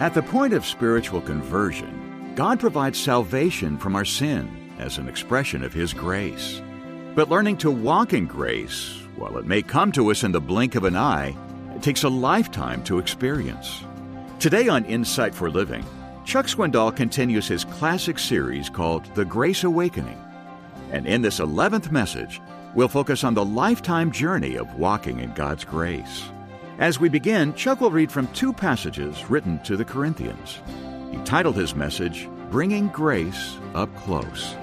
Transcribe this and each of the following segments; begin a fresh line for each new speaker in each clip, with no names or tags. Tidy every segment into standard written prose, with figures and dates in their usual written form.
At the point of spiritual conversion, God provides salvation from our sin as an expression of His grace. But learning to walk in grace, while it may come to us in the blink of an eye, it takes a lifetime to experience. Today on Insight for Living, Chuck Swindoll continues his classic series called The Grace Awakening. And in this 11th message, we'll focus on the lifetime journey of walking in God's grace. As we begin, Chuck will read from two passages written to the Corinthians. He titled his message, Bringing Grace Up Close.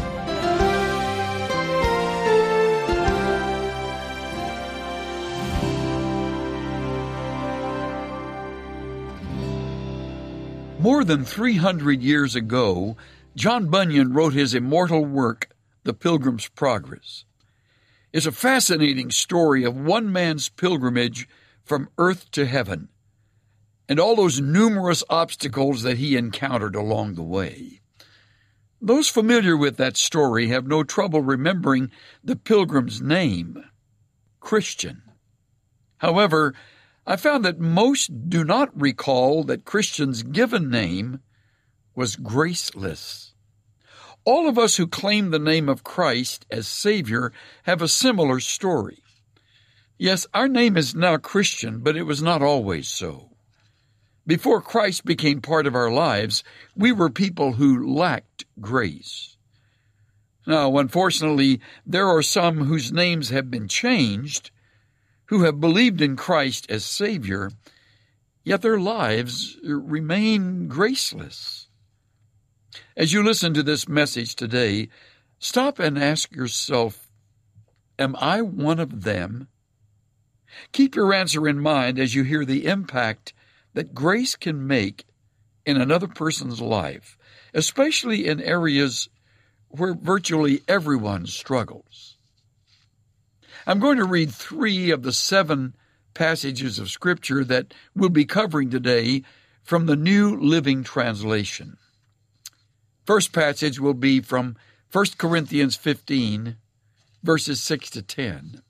More than 300 years ago, John Bunyan wrote his immortal work, The Pilgrim's Progress. It's a fascinating story of one man's pilgrimage from earth to heaven, and all those numerous obstacles that he encountered along the way. Those familiar with that story have no trouble remembering the pilgrim's name, Christian. However, I found that most do not recall that Christian's given name was Graceless. All of us who claim the name of Christ as Savior have a similar story. Yes, our name is now Christian, but it was not always so. Before Christ became part of our lives, we were people who lacked grace. Now, unfortunately, there are some whose names have been changed, who have believed in Christ as Savior, yet their lives remain graceless. As you listen to this message today, stop and ask yourself, am I one of them? Keep your answer in mind as you hear the impact that grace can make in another person's life, especially in areas where virtually everyone struggles. I'm going to read 3 of the 7 passages of Scripture that we'll be covering today from the New Living Translation. First passage will be from 1 Corinthians 15, verses 6 to 10.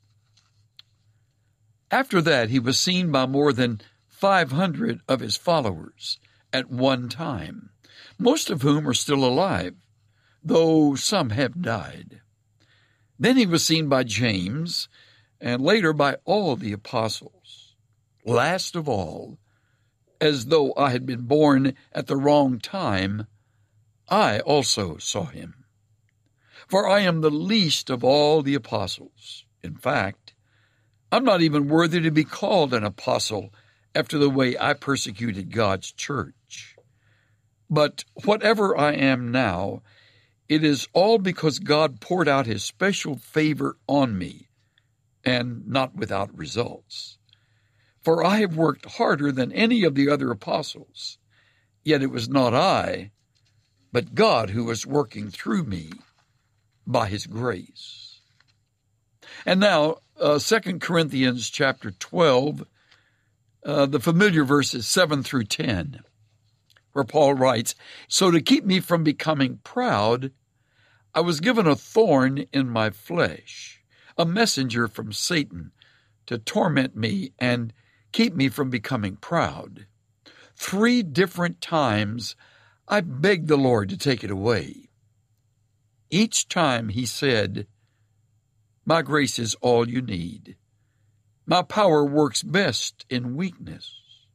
After that, he was seen by more than 500 of his followers at one time, most of whom are still alive, though some have died. Then he was seen by James, and later by all the apostles. Last of all, as though I had been born at the wrong time, I also saw him. For I am the least of all the apostles. In fact, I'm not even worthy to be called an apostle after the way I persecuted God's church. But whatever I am now, it is all because God poured out His special favor on me, and not without results. For I have worked harder than any of the other apostles, yet it was not I, but God who was working through me by His grace. And now, 2 Corinthians chapter 12, the familiar verses 7 through 10, where Paul writes, So to keep me from becoming proud, I was given a thorn in my flesh, a messenger from Satan to torment me and keep me from becoming proud. 3 different times I begged the Lord to take it away. Each time He said, My grace is all you need. My power works best in weakness.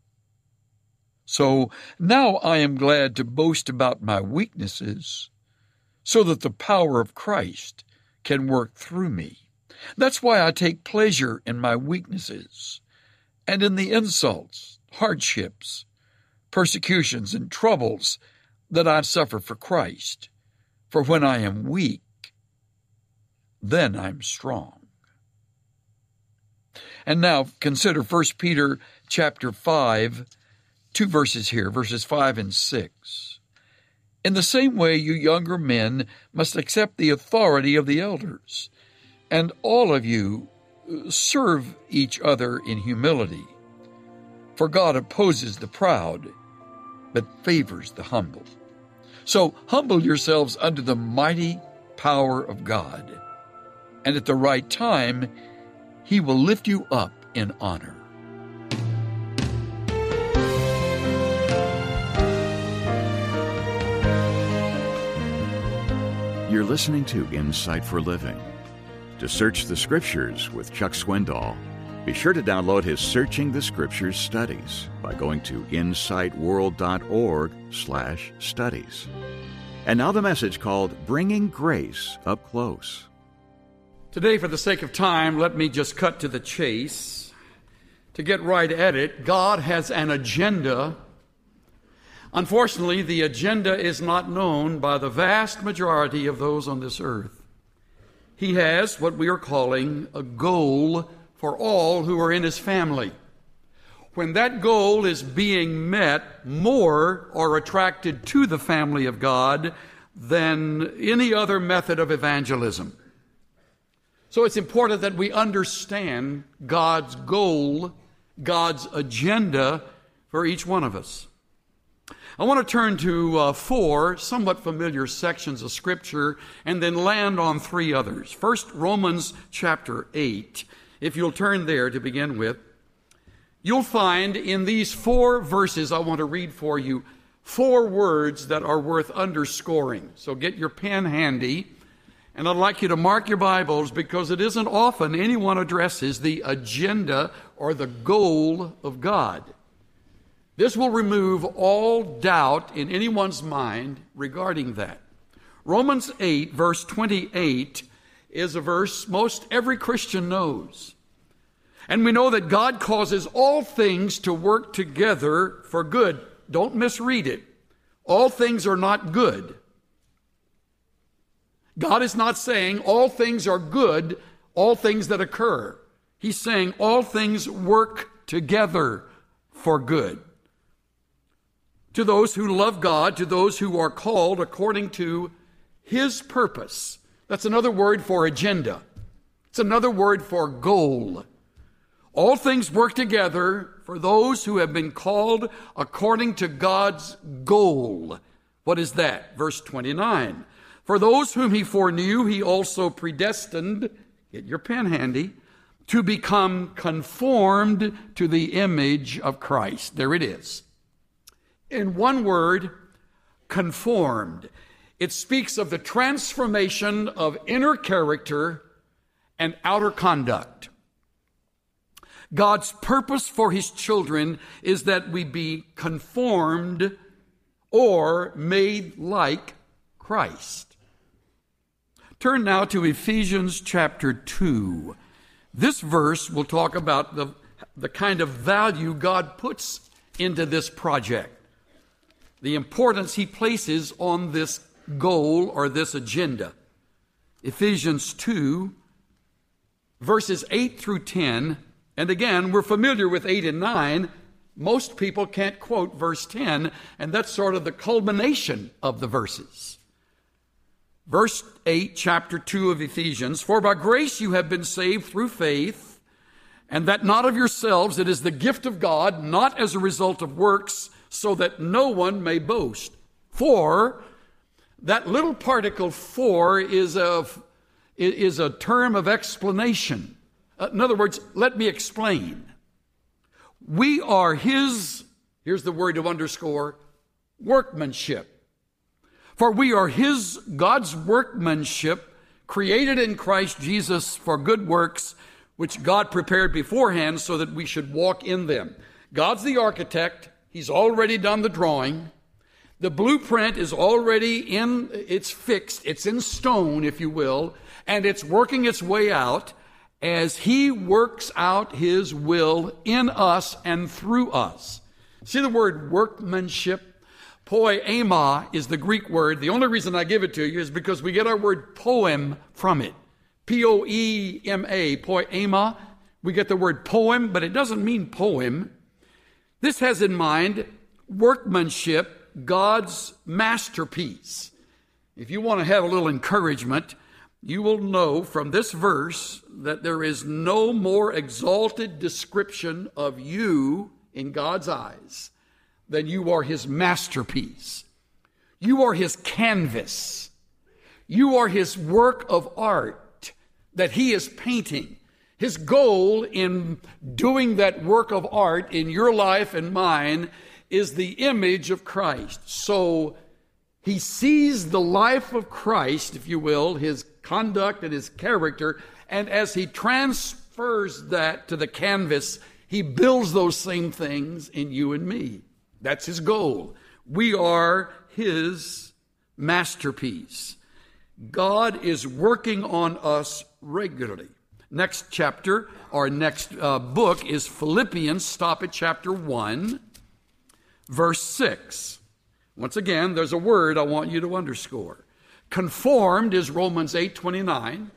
So now I am glad to boast about my weaknesses, so that the power of Christ can work through me. That's why I take pleasure in my weaknesses and in the insults, hardships, persecutions, and troubles that I suffer for Christ. For when I am weak, then I'm strong. And now consider 1 Peter chapter 5, 2 verses here, verses 5 and 6. In the same way, you younger men must accept the authority of the elders, and all of you serve each other in humility. For God opposes the proud, but favors the humble. So humble yourselves under the mighty power of God, and at the right time, He will lift you up in honor.
You're listening to Insight for Living. To search the Scriptures with Chuck Swindoll, be sure to download his Searching the Scriptures studies by going to insightworld.org/studies. And now the message called Bringing Grace Up Close.
Today, for the sake of time, let me just cut to the chase. To get right at it, God has an agenda. Unfortunately, the agenda is not known by the vast majority of those on this earth. He has what we are calling a goal for all who are in His family. When that goal is being met, more are attracted to the family of God than any other method of evangelism. So it's important that we understand God's goal, God's agenda for each one of us. I want to turn to four somewhat familiar sections of Scripture and then land on three others. First, Romans chapter 8. If you'll turn there to begin with, you'll find in these four verses I want to read for you four words that are worth underscoring. So get your pen handy, and I'd like you to mark your Bibles because it isn't often anyone addresses the agenda or the goal of God. This will remove all doubt in anyone's mind regarding that. Romans 8, verse 28, is a verse most every Christian knows. And we know that God causes all things to work together for good. Don't misread it. All things are not good. God is not saying all things are good, all things that occur. He's saying all things work together for good. To those who love God, to those who are called according to His purpose. That's another word for agenda. It's another word for goal. All things work together for those who have been called according to God's goal. What is that? Verse 29. For those whom He foreknew, He also predestined, get your pen handy, to become conformed to the image of Christ. There it is. In one word, conformed. It speaks of the transformation of inner character and outer conduct. God's purpose for His children is that we be conformed or made like Christ. Turn now to Ephesians chapter 2. This verse will talk about the kind of value God puts into this project, the importance He places on this goal or this agenda. Ephesians 2, verses 8 through 10. And again, we're familiar with 8 and 9. Most people can't quote verse 10, and that's sort of the culmination of the verses. Verse 8, chapter 2 of Ephesians, for by grace you have been saved through faith, and that not of yourselves, it is the gift of God, not as a result of works, so that no one may boast. For, that little particle for is a term of explanation. In other words, let me explain. We are His, here's the word to underscore, workmanship. For we are His, God's workmanship, created in Christ Jesus for good works, which God prepared beforehand so that we should walk in them. God's the architect. He's already done the drawing. The blueprint is already it's fixed. It's in stone, if you will, and it's working its way out as He works out His will in us and through us. See the word workmanship? Poema is the Greek word. The only reason I give it to you is because we get our word poem from it. P-O-E-M-A, poema. We get the word poem, but it doesn't mean poem. This has in mind workmanship, God's masterpiece. If you want to have a little encouragement, you will know from this verse that there is no more exalted description of you in God's eyes than you are His masterpiece. You are His canvas. You are His work of art that He is painting. His goal in doing that work of art in your life and mine is the image of Christ. So He sees the life of Christ, if you will, his conduct and his character, and as he transfers that to the canvas, he builds those same things in you and me. That's his goal. We are his masterpiece. God is working on us regularly. Next chapter, or next book is Philippians. Stop at chapter 1, verse 6. Once again, there's a word I want you to underscore. Conformed is Romans 8:29.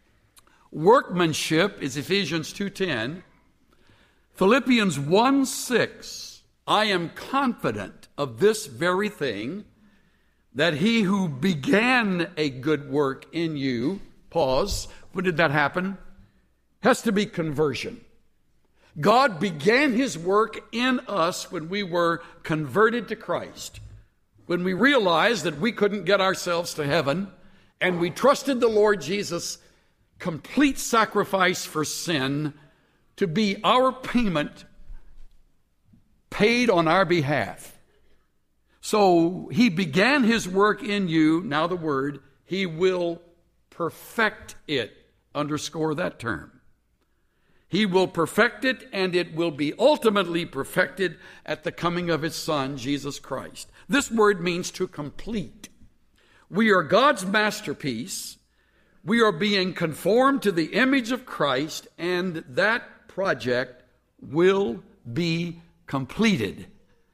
Workmanship is Ephesians 2:10. Philippians 1:6. I am confident of this very thing, that he who began a good work in you, pause, when did that happen? Has to be conversion. God began his work in us when we were converted to Christ. When we realized that we couldn't get ourselves to heaven, and we trusted the Lord Jesus' complete sacrifice for sin to be our payment paid on our behalf. So he began his work in you, now the word, he will perfect it. Underscore that term. He will perfect it, and it will be ultimately perfected at the coming of his Son, Jesus Christ. This word means to complete. We are God's masterpiece. We are being conformed to the image of Christ, and that project will be completed.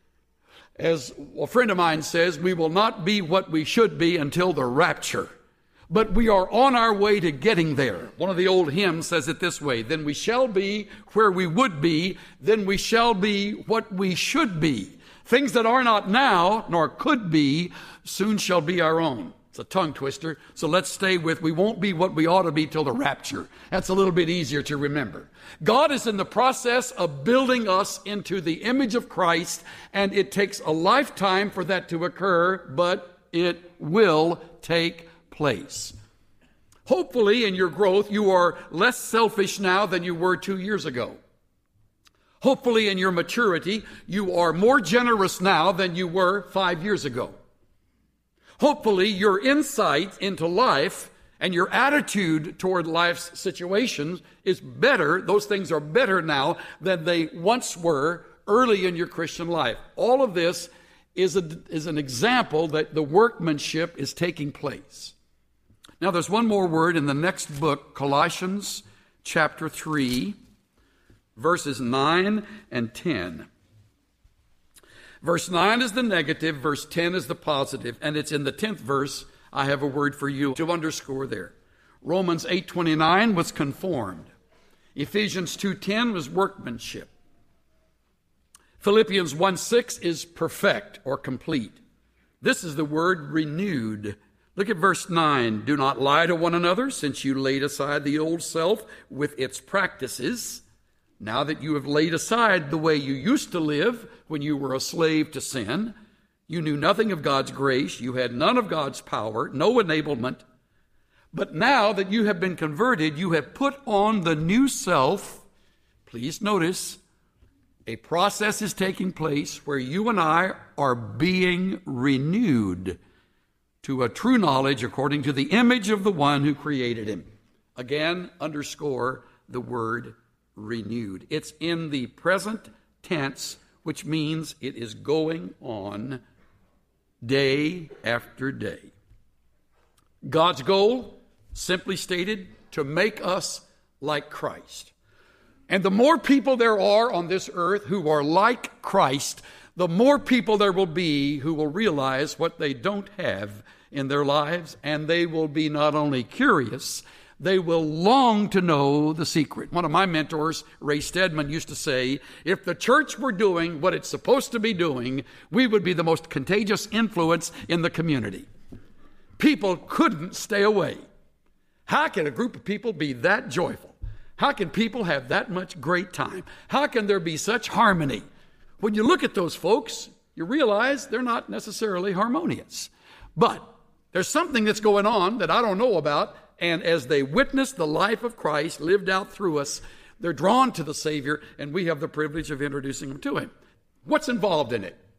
As a friend of mine says, we will not be what we should be until the rapture. But we are on our way to getting there. One of the old hymns says it this way: then we shall be where we would be, then we shall be what we should be. Things that are not now, nor could be, soon shall be our own. It's a tongue twister, so let's stay with we won't be what we ought to be till the rapture. That's a little bit easier to remember. God is in the process of building us into the image of Christ, and it takes a lifetime for that to occur, but it will take place. Hopefully, in your growth, you are less selfish now than you were 2 years ago. Hopefully, in your maturity, you are more generous now than you were 5 years ago. Hopefully, your insight into life and your attitude toward life's situations is better. Those things are better now than they once were early in your Christian life. All of this is an example that the workmanship is taking place. Now, there's one more word in the next book, Colossians chapter 3, verses 9 and 10. Verse 9 is the negative, verse 10 is the positive, and it's in the 10th verse I have a word for you to underscore there. Romans 8:29 was conformed. Ephesians 2:10 was workmanship. Philippians 1:6 is perfect or complete. This is the word renewed. Look at verse 9. Do not lie to one another, since you laid aside the old self with its practices. Now that you have laid aside the way you used to live when you were a slave to sin, you knew nothing of God's grace, you had none of God's power, no enablement. But now that you have been converted, you have put on the new self. Please notice, a process is taking place where you and I are being renewed to a true knowledge according to the image of the one who created him. Again, underscore the word renewed. It's in the present tense, which means it is going on day after day. God's goal, simply stated, to make us like Christ. And the more people there are on this earth who are like Christ, the more people there will be who will realize what they don't have in their lives, and they will be not only curious, they will long to know the secret. One of my mentors, Ray Stedman, used to say, if the church were doing what it's supposed to be doing, we would be the most contagious influence in the community. People couldn't stay away. How can a group of people be that joyful? How can people have that much great time? How can there be such harmony? When you look at those folks, you realize they're not necessarily harmonious. But there's something that's going on that I don't know about, and as they witness the life of Christ lived out through us, they're drawn to the Savior, and we have the privilege of introducing them to him. What's involved in it?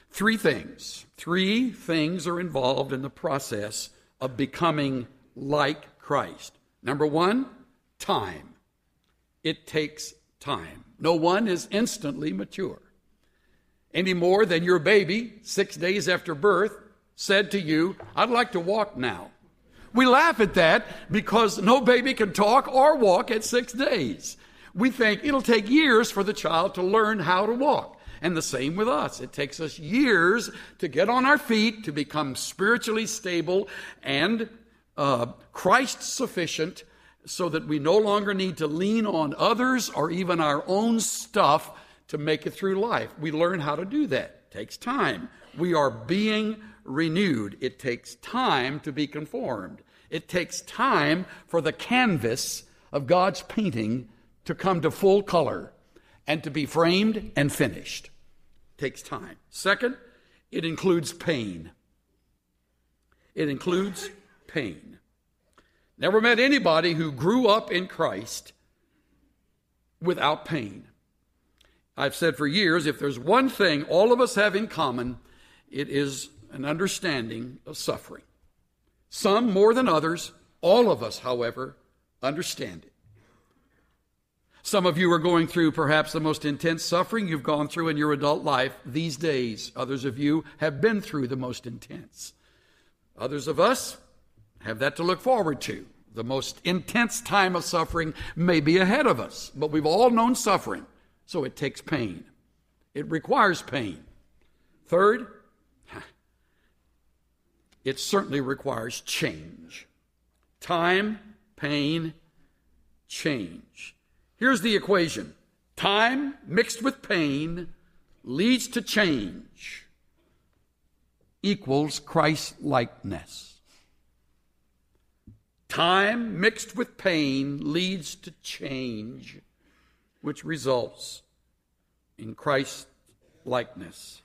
Three things are involved in the process of becoming like Christ. Number one, time. It takes time. No one is instantly mature. Any more than your baby, 6 days after birth, said to you, "I'd like to walk now." We laugh at that because no baby can talk or walk at 6 days. We think it'll take years for the child to learn how to walk. And the same with us. It takes us years to get on our feet, to become spiritually stable and Christ sufficient, so that we no longer need to lean on others or even our own stuff to make it through life. We learn how to do that. It takes time. We are being renewed. It takes time to be conformed. It takes time for the canvas of God's painting to come to full color and to be framed and finished. It takes time. Second, it includes pain. It includes pain. Never met anybody who grew up in Christ without pain. I've said for years, if there's one thing all of us have in common, it is an understanding of suffering. Some more than others. All of us, however, understand it. Some of you are going through perhaps the most intense suffering you've gone through in your adult life these days. Others of you have been through the most intense. Others of us have that to look forward to. The most intense time of suffering may be ahead of us, but we've all known suffering, so it takes pain. It requires pain. Third, it certainly requires change. Time, pain, change. Here's the equation. Time mixed with pain leads to change equals Christ-likeness. Time mixed with pain leads to change, which results in Christ-likeness.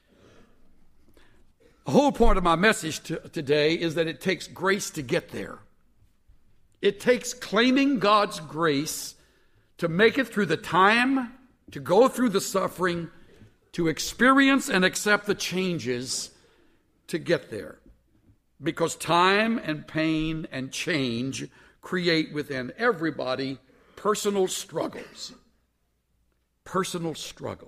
The whole point of my message today is that it takes grace to get there. It takes claiming God's grace to make it through the time, to go through the suffering, to experience and accept the changes to get there. Because time and pain and change create within everybody personal struggles. Personal struggles.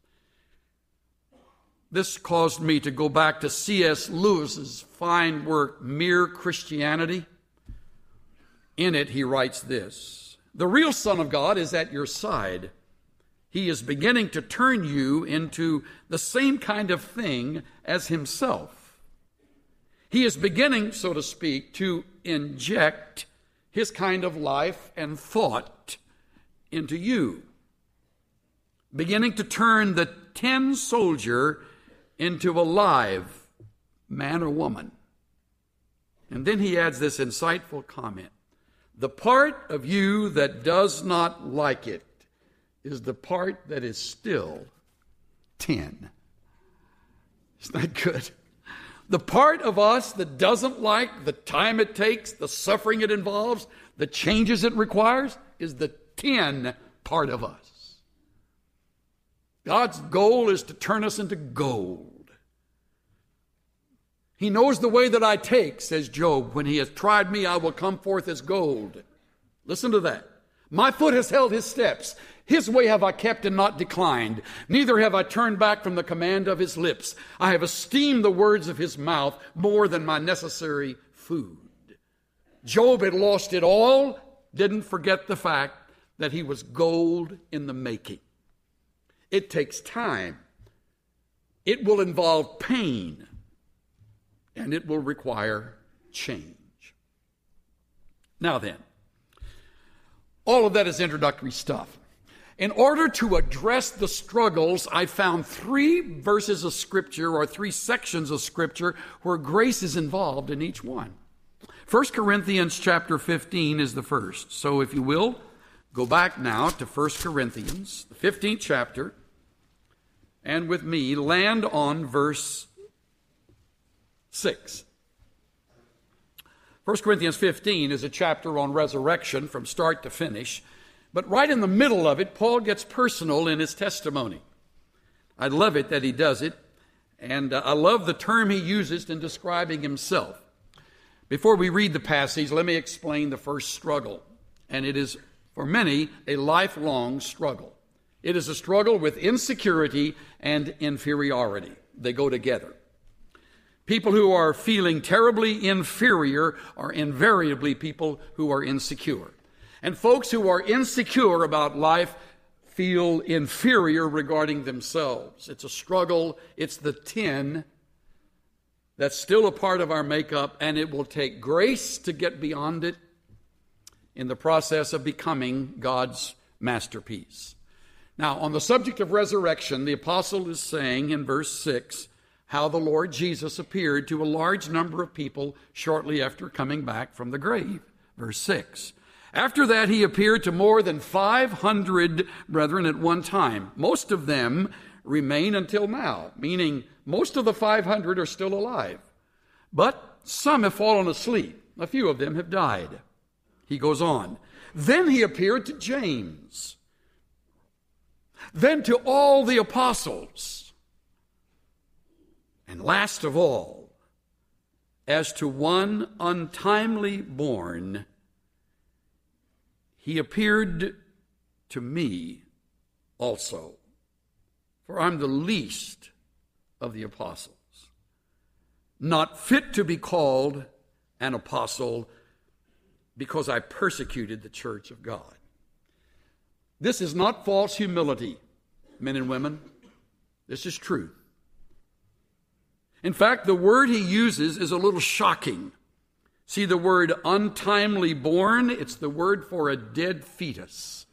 This caused me to go back to C.S. Lewis's fine work, Mere Christianity. In it, he writes this: "The real Son of God is at your side. He is beginning to turn you into the same kind of thing as himself. He is beginning, so to speak, to inject his kind of life and thought into you. Beginning to turn the tin soldier into a live man or woman." And then he adds this insightful comment: "The part of you that does not like it is the part that is still tin." Isn't that good? The part of us that doesn't like the time it takes, the suffering it involves, the changes it requires, is the tin part of us. God's goal is to turn us into gold. "He knows the way that I take," says Job. "When he has tried me, I will come forth as gold." Listen to that. "My foot has held his steps. His way have I kept and not declined. Neither have I turned back from the command of his lips. I have esteemed the words of his mouth more than my necessary food." Job had lost it all, didn't forget the fact that he was gold in the making. It takes time. It will involve pain, and it will require change. Now then, all of that is introductory stuff. In order to address the struggles, I found 3 verses of Scripture, or 3 sections of Scripture, where grace is involved in each one. 1 Corinthians chapter 15 is the first. So if you will, go back now to 1 Corinthians, the 15th chapter, and with me, land on verse 6. 1 Corinthians 15 is a chapter on resurrection from start to finish. But right in the middle of it, Paul gets personal in his testimony. I love it that he does it. And I love the term he uses in describing himself. Before we read the passage, let me explain the first struggle. And it is, for many, a lifelong struggle. It is a struggle with insecurity and inferiority. They go together. People who are feeling terribly inferior are invariably people who are insecure. And folks who are insecure about life feel inferior regarding themselves. It's a struggle. It's the tin that's still a part of our makeup, and it will take grace to get beyond it in the process of becoming God's masterpiece. Now, on the subject of resurrection, the apostle is saying in verse 6 how the Lord Jesus appeared to a large number of people shortly after coming back from the grave. Verse 6. After that, he appeared to more than 500 brethren at one time. Most of them remain until now, meaning most of the 500 are still alive. But some have fallen asleep. A few of them have died. He goes on. Then he appeared to James. Then to all the apostles. And last of all, as to one untimely born, he appeared to me also, for I'm the least of the apostles, not fit to be called an apostle because I persecuted the church of God. This is not false humility, men and women. This is truth. In fact, the word he uses is a little shocking. See the word untimely born? It's the word for a dead fetus.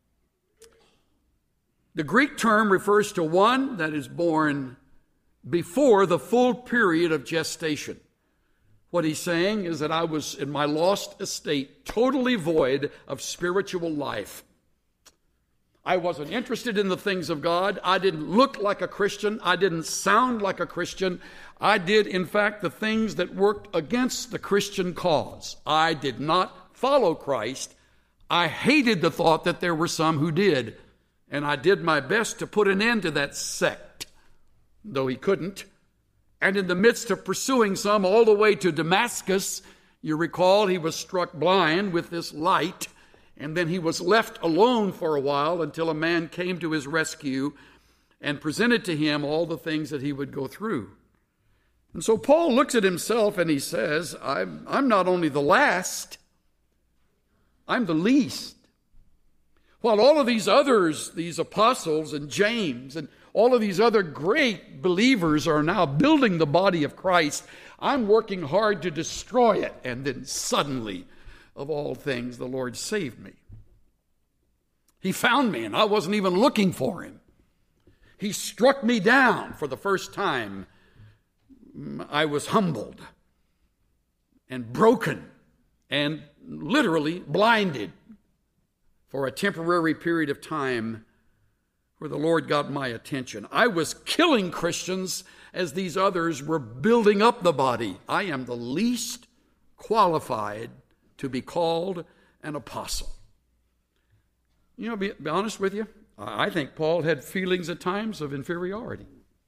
The Greek term refers to one that is born before the full period of gestation. What he's saying is that I was, in my lost estate, totally void of spiritual life. I wasn't interested in the things of God. I didn't look like a Christian. I didn't sound like a Christian. I did, in fact, the things that worked against the Christian cause. I did not follow Christ. I hated the thought that there were some who did. And I did my best to put an end to that sect, though he couldn't. And in the midst of pursuing some all the way to Damascus, you recall he was struck blind with this light. And then he was left alone for a while until a man came to his rescue and presented to him all the things that he would go through. And so Paul looks at himself and he says, I'm not only the last, I'm the least. While all of these others, these apostles and James and all of these other great believers are now building the body of Christ, I'm working hard to destroy it. And then suddenly, of all things, the Lord saved me. He found me, and I wasn't even looking for him. He struck me down for the first time. I was humbled and broken and literally blinded for a temporary period of time where the Lord got my attention. I was killing Christians as these others were building up the body. I am the least qualified to be called an apostle. You know, be honest with you, I think Paul had feelings at times of inferiority.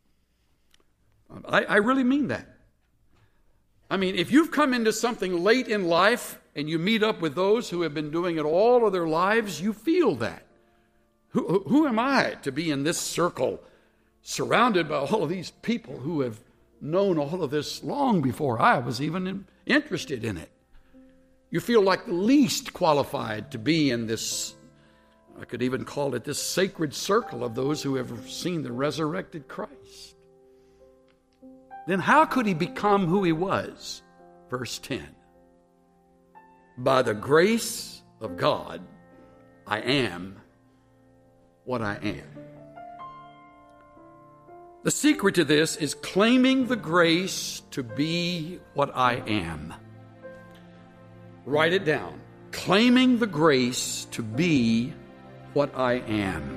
I really mean that. I mean, if you've come into something late in life and you meet up with those who have been doing it all of their lives, you feel that. Who am I to be in this circle surrounded by all of these people who have known all of this long before I was even interested in it? You feel like the least qualified to be in this, I could even call it this sacred circle of those who have seen the resurrected Christ. Then how could he become who he was? Verse 10. By the grace of God, I am what I am. The secret to this is claiming the grace to be what I am. Write it down. Claiming the grace to be what I am.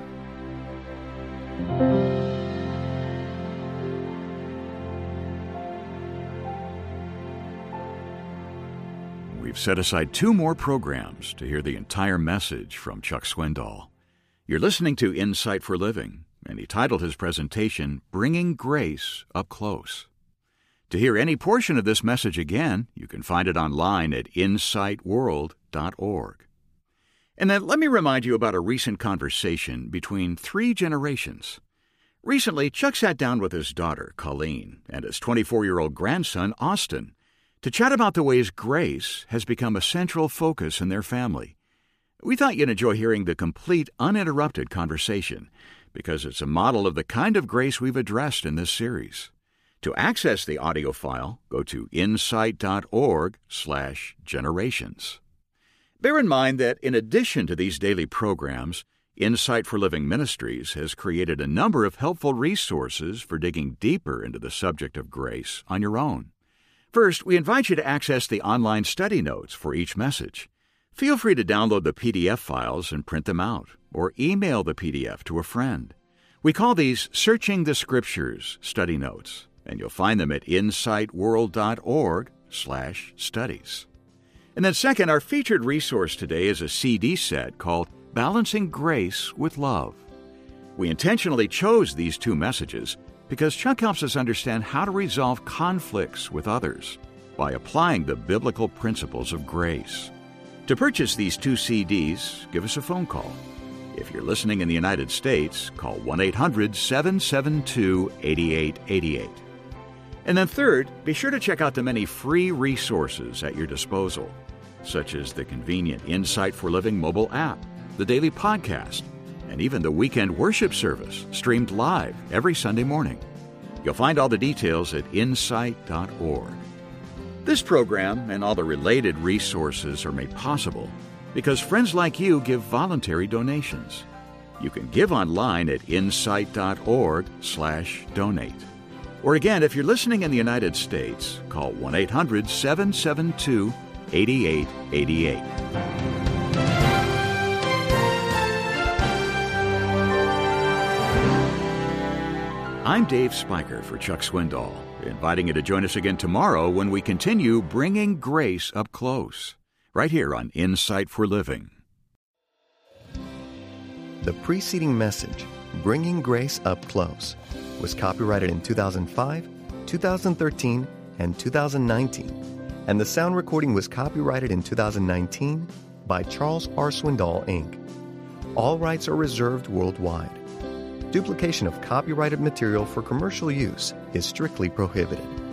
We've set aside 2 more programs to hear the entire message from Chuck Swindoll. You're listening to Insight for Living, and he titled his presentation, Bringing Grace Up Close. To hear any portion of this message again, you can find it online at insightworld.org. And then let me remind you about a recent conversation between 3 generations. Recently, Chuck sat down with his daughter, Colleen, and his 24-year-old grandson, Austin, to chat about the ways grace has become a central focus in their family. We thought you'd enjoy hearing the complete, uninterrupted conversation, because it's a model of the kind of grace we've addressed in this series. To access the audio file, go to insight.org/generations. Bear in mind that in addition to these daily programs, Insight for Living Ministries has created a number of helpful resources for digging deeper into the subject of grace on your own. First, we invite you to access the online study notes for each message. Feel free to download the PDF files and print them out, or email the PDF to a friend. We call these Searching the Scriptures study notes, and you'll find them at insightworld.org/studies. And then second, our featured resource today is a CD set called Balancing Grace with Love. We intentionally chose these 2 messages because Chuck helps us understand how to resolve conflicts with others by applying the biblical principles of grace. To purchase these 2 CDs, give us a phone call. If you're listening in the United States, call 1-800-772-8888. And then third, be sure to check out the many free resources at your disposal, such as the convenient Insight for Living mobile app, the daily podcast, and even the weekend worship service streamed live every Sunday morning. You'll find all the details at insight.org. This program and all the related resources are made possible because friends like you give voluntary donations. You can give online at insight.org/donate. Or again, if you're listening in the United States, call 1-800-772-8888. I'm Dave Spiker for Chuck Swindoll, inviting you to join us again tomorrow when we continue bringing grace up close, right here on Insight for Living.
The preceding message, Bringing Grace Up Close, was copyrighted in 2005, 2013, and 2019, and the sound recording was copyrighted in 2019 by Charles R. Swindoll, Inc. All rights are reserved worldwide. Duplication of copyrighted material for commercial use is strictly prohibited.